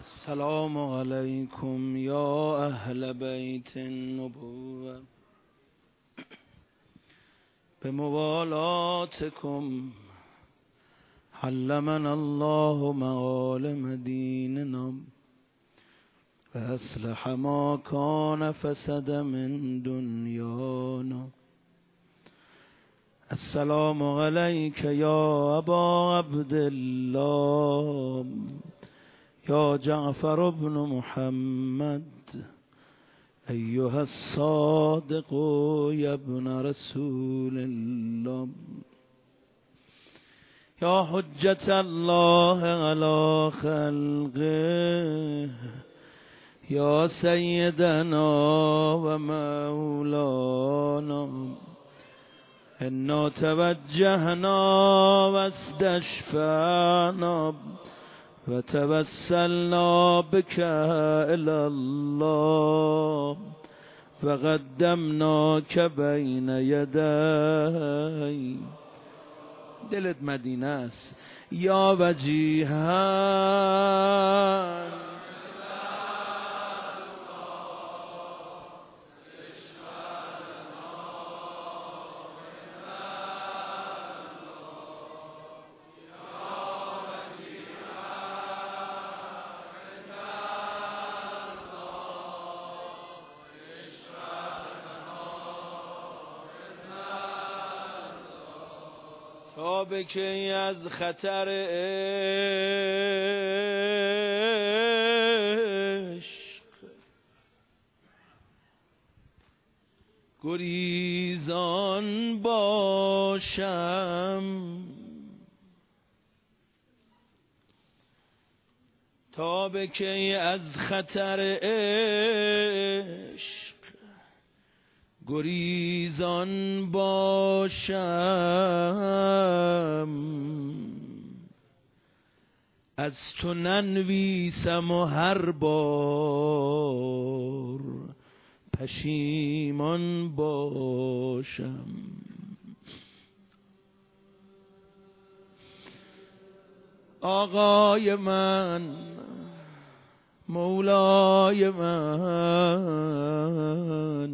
السلام علیکم یا اهل بیت النبوة بموالاتكم علمنا الله معالم ديننا وأصلح ما كان فسد من دنيانا. السلام عليك يا أبا عبد الله يا جعفر بن محمد أيها الصادق يا ابن رسول الله يا حجة الله على خلقه يا سيدنا ومولانا إنا توجهنا واستشفعنا وتوسلنا بك إلى الله وقدمناك بين يدي. دلت مدینه است یا وجیها تا بکی از خطر عشق گریزان باشم، تا بکی از خطر عشق گریزان باشم. از تو ننویسم و هر بار پشیمان باشم. آقای من، مولای من،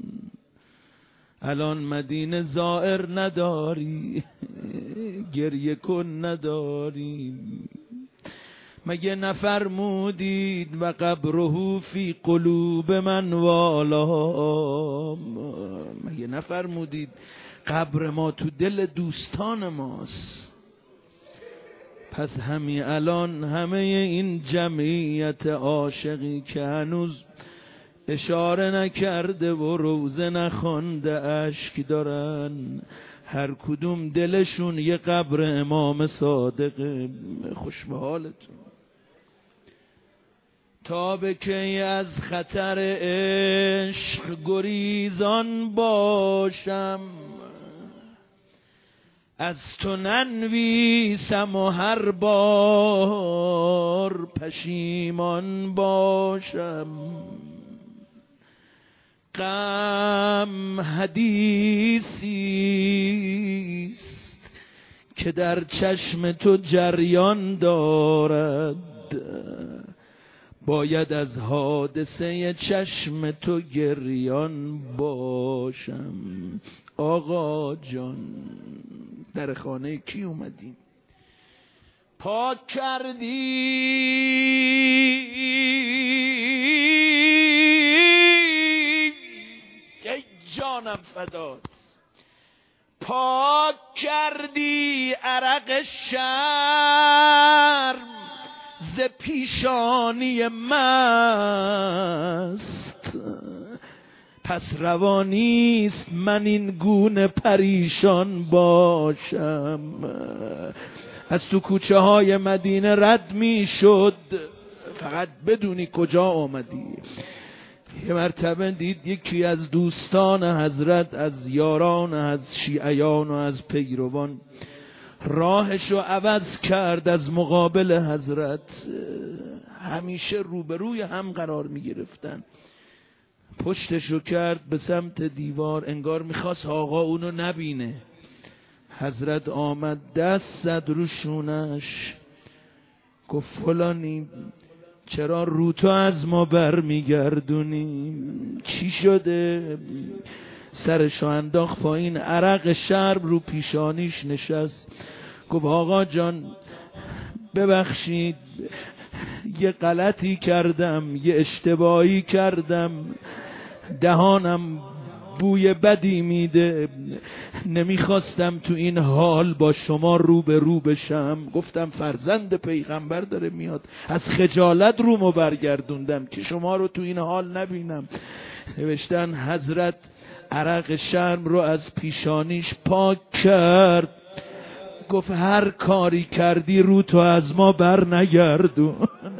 الان مدینه زائر نداری، گریه کن نداری. مگه نفرمودید و قبره فی قلوب من والا؟ مگه نفرمودید قبر ما تو دل دوستان ماست؟ پس همین الان همه این جمعیت عاشقی که هنوز اشاره نکرده و روزه نخوانده اشک دارن، هر کدوم دلشون یه قبر امام صادقه. خوش به حالتون. تا بکی از خطر عشق گریزان باشم، از تو ننویسم و هر بار پشیمان باشم. غم حدیثیست که در چشم تو جریان دارد، باید از حادثه چشم تو گریان باشم. آقا جان، در خانه کی اومدیم؟ پاک کردی ای جانم فدات، پاک کردی عرق شرم ز پیشانی مست. پس روانیست من این گونه پریشان باشم. از تو کوچه های مدینه رد می شد، فقط بدونی کجا آمدی. یه مرتبه دید یکی از دوستان حضرت، از یاران، از شیعیان و از پیروان، راهشو عوض کرد از مقابل حضرت. همیشه روبروی هم قرار می گرفتن. پشتشو کرد به سمت دیوار، انگار میخواست آقا اونو نبینه. حضرت آمد دست زد رو شونش، گفت فلانی چرا رو تو از ما برمیگردونیم؟ چی شده؟ سرشو انداخت پایین، عرق شرم رو پیشانیش نشست. گفت آقا جان ببخشید، یه غلطی کردم، یه اشتباهی کردم، دهانم بوی بدی میده، نمیخواستم تو این حال با شما رو به رو بشم. گفتم فرزند پیغمبر داره میاد، از خجالت رومو برگردوندم که شما رو تو این حال نبینم. نوشتن حضرت عرق شرم رو از پیشانیش پاک کرد، گفت هر کاری کردی رو تو از ما بر نگردون.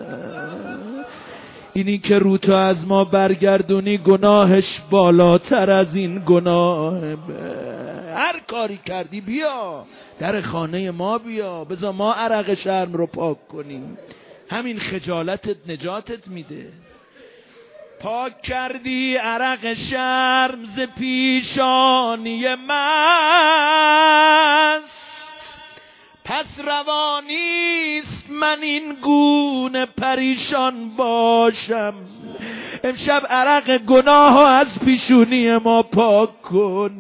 اینی که رو تو از ما برگردونی گناهش بالاتر از این گناه. هر کاری کردی بیا در خانه ما، بیا بذار ما عرق شرم رو پاک کنیم. همین خجالتت نجاتت میده. پاک کردی عرق شرم ز پیشانی مست، پس روانیست من این گونه پریشان باشم. امشب عرق گناه از پیشونی ما پاک کن.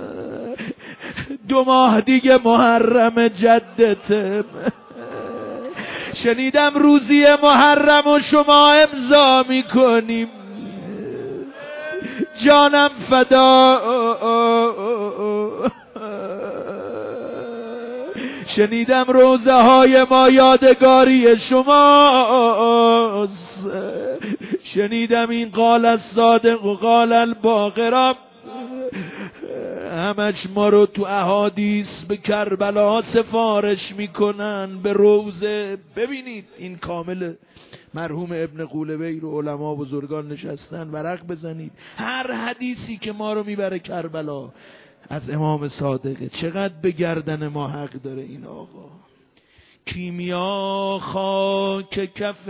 2 ماه دیگه محرم جدته. شنیدم روزی محرم و شما امضا میکنیم. جانم فدا. شنیدم روزه های ما یادگاری شماست. شنیدم این قال الصادق و قال الباقر همش ما رو تو احادیث به کربلا سفارش میکنن، به روزه. ببینید این کامل مرحوم ابن قولبی رو علما بزرگان نشستن، ورق بزنید. هر حدیثی که ما رو میبره کربلا از امام صادقه. چقدر به گردن ما حق داره این آقا. کیمیا خاک کف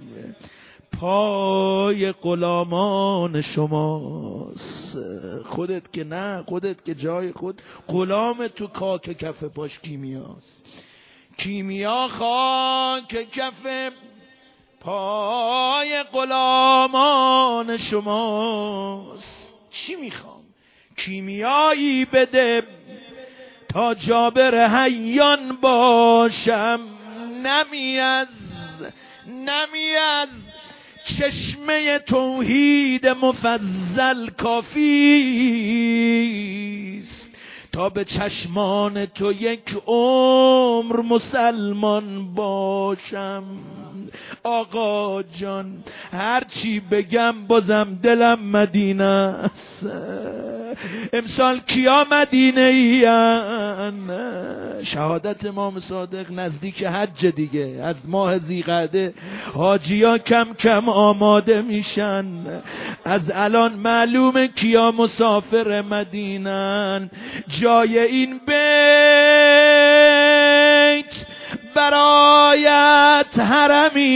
پای غلامان شماست. خودت که نه، خودت که جای خود غلام تو خاک کف پاش کیمیاست. کیمیا خاک کف پای غلامان شماست. چی میخوام؟ کیمیایی بده تا جابر حیان باشم. نمی از چشمه توحید مفضل کافیست تا به چشمان تو یک عمر مسلمان باشم. آقا جان هرچی بگم بازم دلم مدینه است. امسال کیا مدینه این؟ شهادت امام صادق نزدیک حج دیگه. از ماه ذیقعده حاجیا کم کم آماده میشن. از الان معلومه کیا مسافر مدینن. جای این بیت برایت حرمی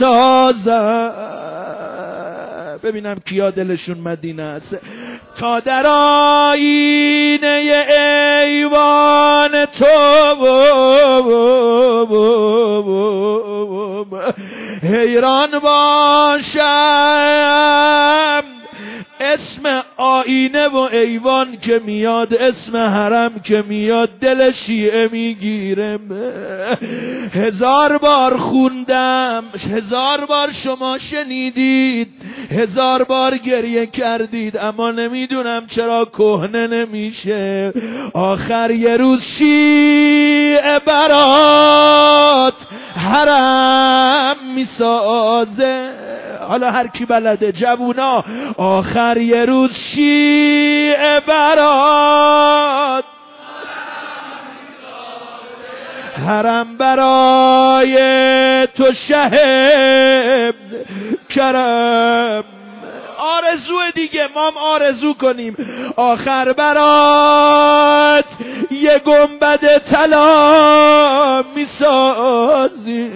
میسازم. ببینم کیا دلشون مدینه است. تا در آینه ایوان تو حیران باشم. اسم آینه و ایوان که میاد، اسم حرم که میاد، دل شیعه میگیرم. 1000 بار خوندم، 1000 بار شما شنیدید، 1000 بار گریه کردید، اما نمیدونم چرا کهنه نمیشه. آخر یه روز شیعه برات حرم میسازه. حالا هر کی بلده جوونا، آخر یه روز شیعه برات حرم برای تو شه کرم. آرزو دیگه، ما آرزو کنیم. آخر برات یه گنبد طلا میسازی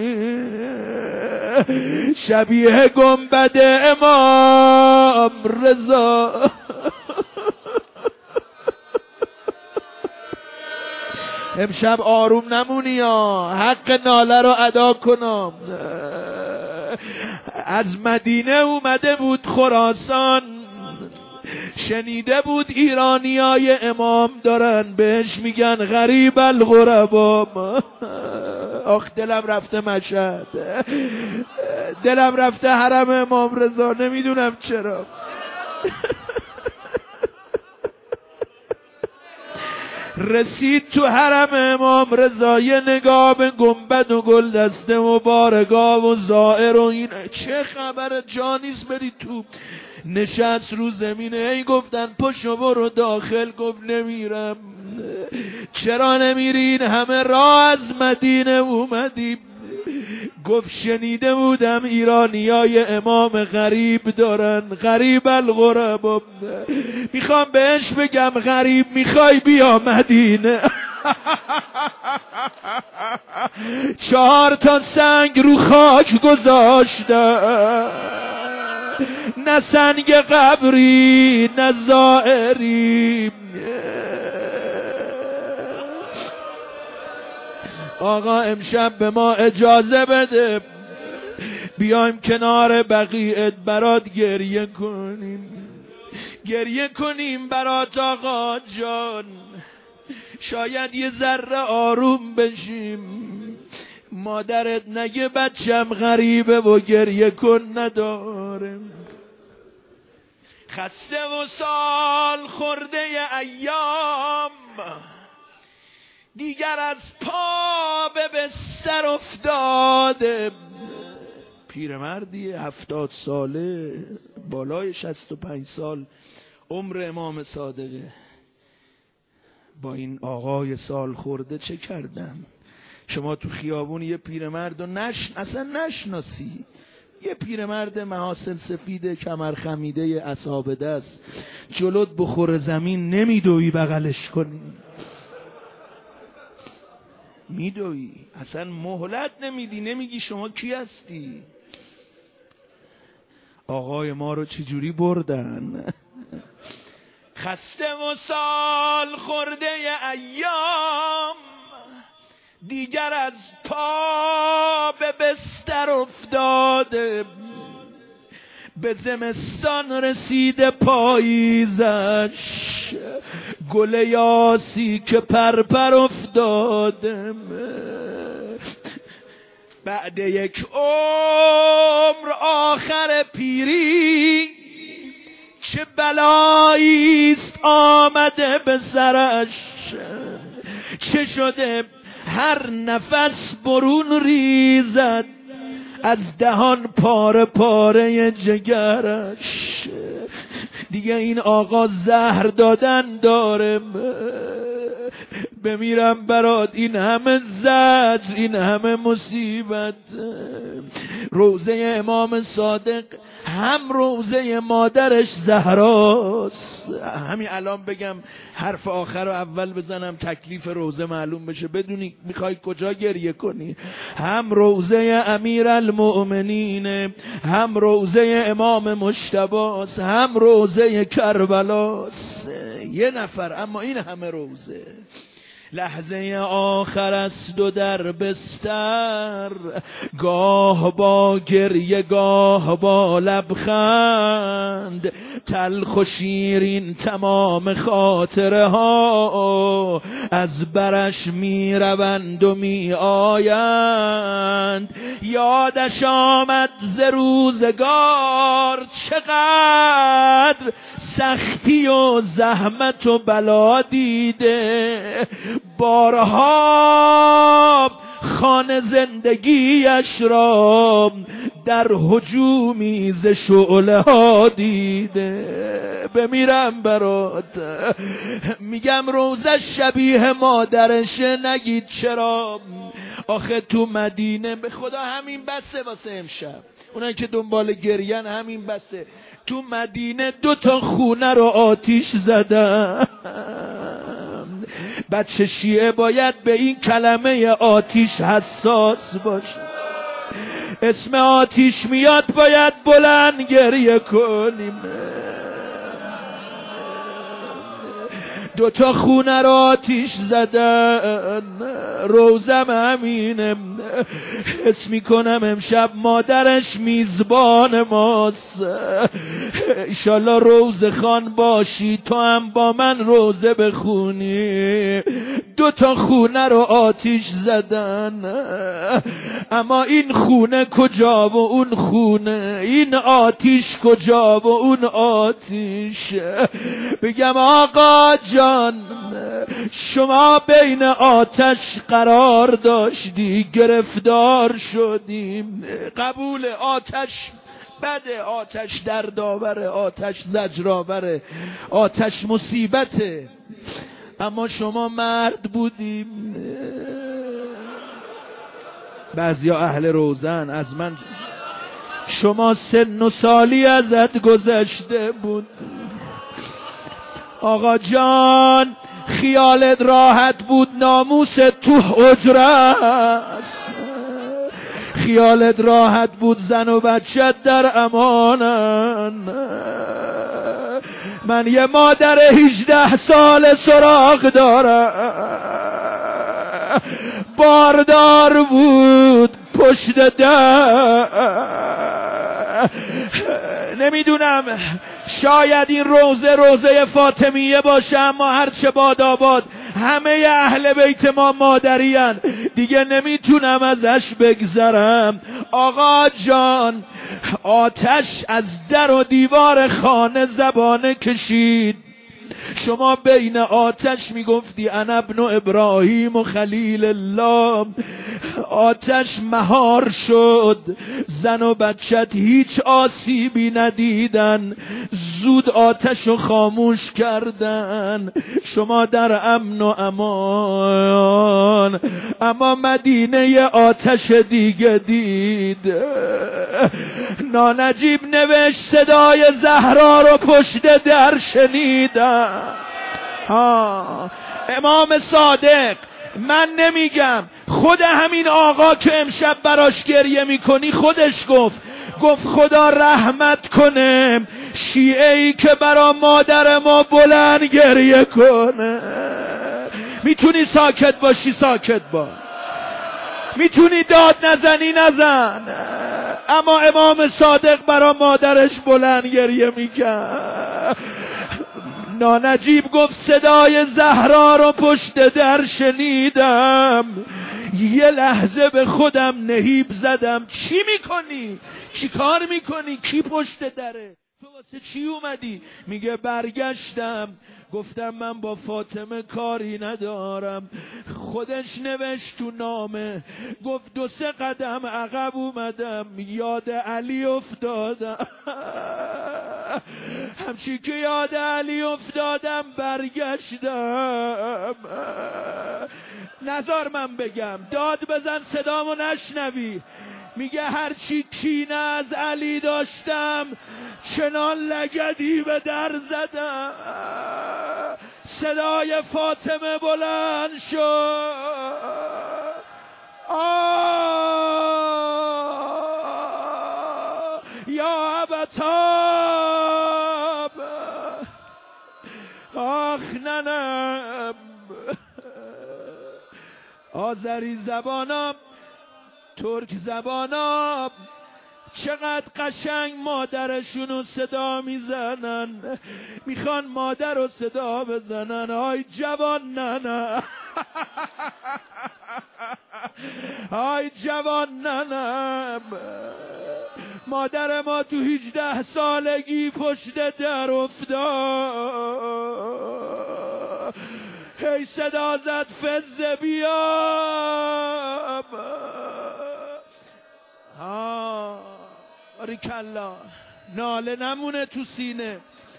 شبیه گنبد امام رضا. امشب آروم نمونی ها، حق ناله رو ادا کنم. از مدینه اومده بود خراسان، شنیده بود ایرانیای امام دارن بهش میگن غریب الغربا. آخ دلم رفته مشهد، دلم رفته حرم امام رضا، نمیدونم چرا. رسید تو حرم امام رضا، یه نگاه به گنبد و گلدسته و بارگاه و زائر و این چه خبر، جا نیست برید تو. نشست رو زمینه، ای گفتن پشو برو داخل، گفت نمیرم. چرا نمیرین؟ همه راه از مدینه اومدیم. گفت شنیده بودم ایرانیای امام غریب دارن، غریب الغربا. میخوام بهش بگم غریب میخوای بیا مدینه. 4 تا سنگ رو خاک گذاشتم، نه سنگ قبری نه زائری. آقا امشب به ما اجازه بده بیایم کنار بقیعت برات گریه کنیم، گریه کنیم برات آقا جان، شاید یه ذره آروم بشیم. مادرت نگه بچم غریبه و گریه کن نداره. خسته و سال خورده ایام، دیگر از پا به بستر افتاده. پیرمردی 70 ساله، بالای 65 سال عمر امام صادقه. با این آقای سال خورده چه کردن؟ شما تو خیابون یه پیرمرد رو اصلا نشناسی، یه پیرمرد محاسن سفید کمر خمیده اصحاب دست، جلوت بخور زمین نمیدوی بغلش کنی، میدوی، اصلا مهلت نمیدی، نمیگی شما کی هستی. آقای ما رو چجوری بردن. خسته و سال خورده ایام، دیگر از پا به بستر افتاده. به زمستان رسیده پاییزش، گل یاسی که پرپر افتاده. بعد یک عمر آخر پیری، چه بلاییست آمده به سرش. چه شده هر نفس برون ریزد از دهان پاره پاره جگرش. دیگه این آقا زهر دادن داره. بمیرم برات، این همه زجر، این همه مصیبت. روزه امام صادق هم روزه مادرش زهراست. همین الان بگم حرف آخر رو اول بزنم تکلیف روزه معلوم بشه، بدونی میخوای کجا گریه کنی. هم روزه امیرالمؤمنین، هم روزه امام مجتبی، هم روزه کربلاست. یه نفر اما این همه روزه. لحظه آخر است و در بستر، گاه با گریه گاه با لبخند، تلخ و شیرین تمام خاطره ها از برش می روند و می آیند. یادش آمد ز روزگار چقدر سختی و زحمت و بلا دیده. بارها خانه زندگیش را در هجومی ز شعله ها دیده. بمیرم برات، میگم روزه شبیه مادرشه، نگید چرا. آخه تو مدینه به خدا همین بسه واسه امشب، اونایی که دنبال گریان همین بسه. تو مدینه 2 تا خونه رو آتیش زدن. بچه شیعه باید به این کلمه آتیش حساس باشه. اسم آتیش میاد باید بلند گریه کنیم. دوتا خونه را آتیش زدن، روزم همینه، حس میکنم امشب مادرش میزبان ماست. ایشالله روزه خان باشی تو هم با من روزه بخونی. دوتا خونه رو آتیش زدن، اما این خونه کجا و اون خونه، این آتیش کجا و اون آتیش. بگم آقا جان شما بین آتش قرار داشتی، گرفتار شدیم. قبول، آتش بده، آتش دردآوره، آتش زجرآوره، آتش مصیبته، اما شما مرد بودیم. بعضیا اهل روزن، از من شما سن و سالی ازت گذشته بود. آقا جان خیالت راحت بود ناموس تو حجره است، خیالت راحت بود زن و بچت در امانن. من یه مادر 18 سال سراغ دارم، باردار بود پشت در. نمیدونم شاید این روزه فاطمیه باشه، اما هرچه باداباد همه اهل بیت ما مادرین، دیگه نمیتونم ازش بگذرم. آقا جان آتش از در و دیوار خانه زبانه کشید، شما بین آتش میگفتی انا ابن ابراهیم و خلیل الله. آتش مهار شد، زن و بچت هیچ آسیبی ندیدن، زود آتش رو خاموش کردن، شما در امن و امان. اما مدینه آتش دیگه دید. نانجیب نوشت صدای زهرا رو پشت در شنیدم. امام صادق، من نمیگم، خود همین آقا که امشب براش گریه میکنی خودش گفت خدا رحمت کنه شیعه ای که برا مادر ما بلند گریه کنه. میتونی ساکت باشی ساکت باش، میتونی داد نزنی نزن، اما امام صادق برا مادرش بلند گریه میکرد. نانجیب گفت صدای زهرا رو پشت در شنیدم، یه لحظه به خودم نهیب زدم چی میکنی؟ چی کار میکنی؟ کی پشت دره؟ تو واسه چی اومدی؟ میگه برگشتم گفتم من با فاطمه کاری ندارم. خودش نوشت تو نامه، گفت 2-3 قدم عقب اومدم یاد علی افتادم. همچی که یاد علی افتادم برگشتم. نذار من بگم، داد بزن صدامو نشنوی. میگه هرچی کینه از علی داشتم چنان لگدی به در زدم. صدای فاطمه بلند شد، یا ابتاب، آخ ننم. آذری زبانم، ترک زبانم چقدر قشنگ مادرشونو صدا میزنن، میخوان مادر رو صدا بزنن. آی جوان ننه، آی جوان ننم. مادر ما تو 18 سالگی پشت در افتاد، هی صدا زد فزه بیام. باریکلا، ناله نمونه تو سینه.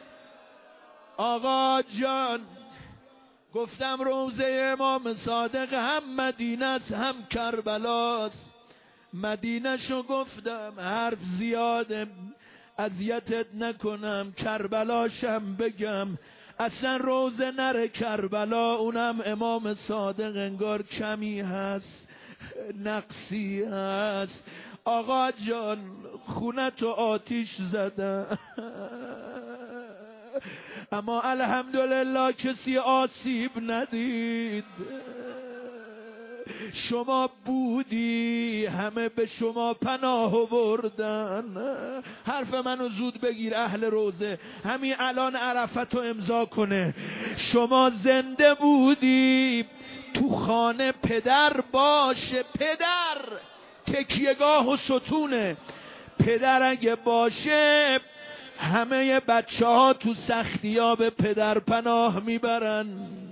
آقا جان گفتم روزه امام صادق هم مدینه است هم کربلاست. مدینه شو گفتم حرف زیاده اذیتت نکنم، کربلاشم بگم. اصلا روزه نره کربلا، اونم امام صادق انگار کمی هست، نقصی هست. آقا جان خونتو آتیش زدن، اما الحمدلله کسی آسیب ندید. شما بودی همه به شما پناه آوردن. حرف منو زود بگیر اهل روزه، همین الان عرفت رو امضا کنه. شما زنده بودی تو خانه پدر باشه، پدر تکیهگاه و ستونه، پدر اگه باشه همه بچه ها تو سختی ها به پدر پناه میبرن.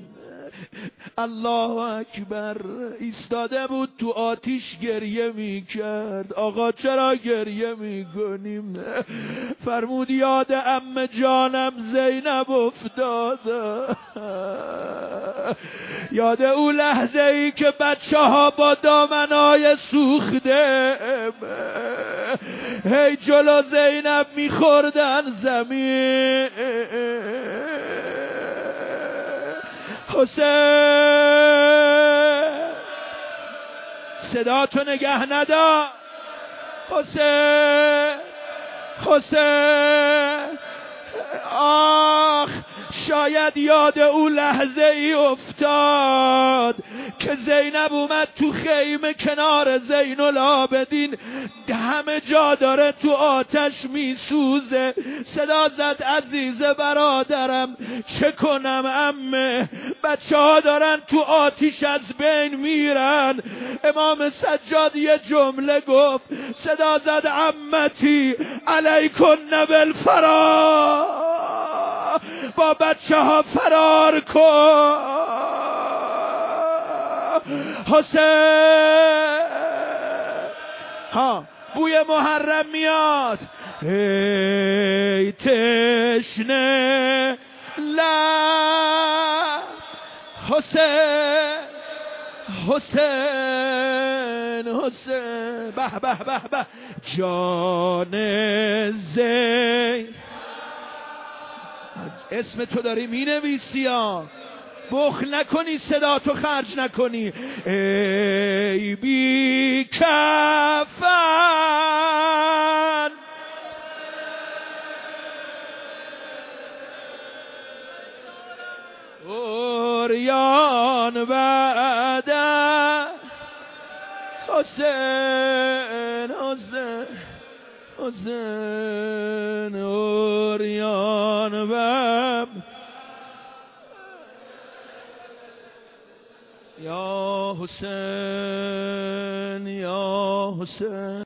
الله اکبر. ایستاده بود تو آتیش گریه میکرد. آقا چرا گریه میکنیم؟ فرمود یاد عمه جانم زینب افتاد، یاد او لحظه ای که بچه ها با دامنای سوخته هی جلو زینب میخوردن زمین. حسین صدا تو نگه ندا. حسین حسین آخ شاید یاد او لحظه ای افتاد که زینب اومد تو خیمه کنار زین العابدین، همه جا داره تو آتش میسوزه. صدا زد عزیز برادرم چه کنم عمه، بچه ها دارن تو آتیش از بین میرن. امام سجاد یه جمله گفت، صدا زد عمتی علیکن بالفرار، با بچه ها فرار کن. حسین ها بوی محرم میاد. ای تشنه لب حسین حسین حسین به به به به جان زین. اسم تو داری می نویسی ها، بخل نکنی، صدا تو خرج نکنی. ای بی کفن اوریان بعد حسین حسین حسین اوریان بعد یا حسین یا حسین.